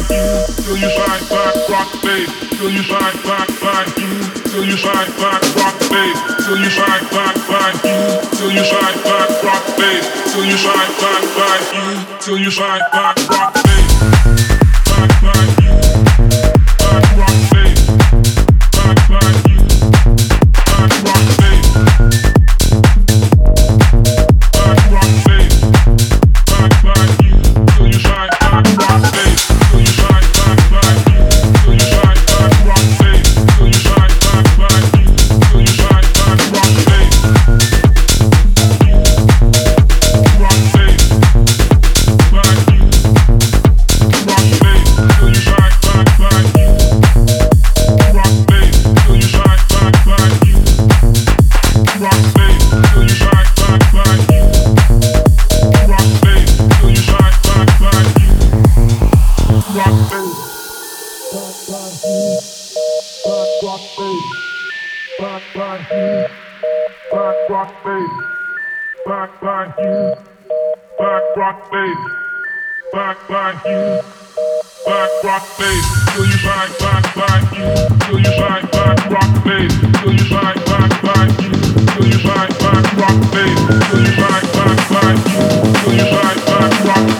till you slide back, rock bass, till you slide back, till you slide back, rock bass, till you slide back, till you slide back, rock bass, till you slide back, till you slide back, rock bass, back, rock bass, back, rock bass, back, rock bass, till you slide back, rock bass, till you slide back, till you slide back, rock bass, till you slide back, till you slide back, rock bass, rock bass, back, rock bass, till you slide back, rock bass, till you slide back, rock bass, till you slide back, rock bass, till you slide back, rock bass, back, rock bass, back, rock bass, back, rock bass, back, rock bass, till you slide back, till you slide back, rock bass, till you slide back, till you slide back, rock bass, till you slide back, till you slide back, rock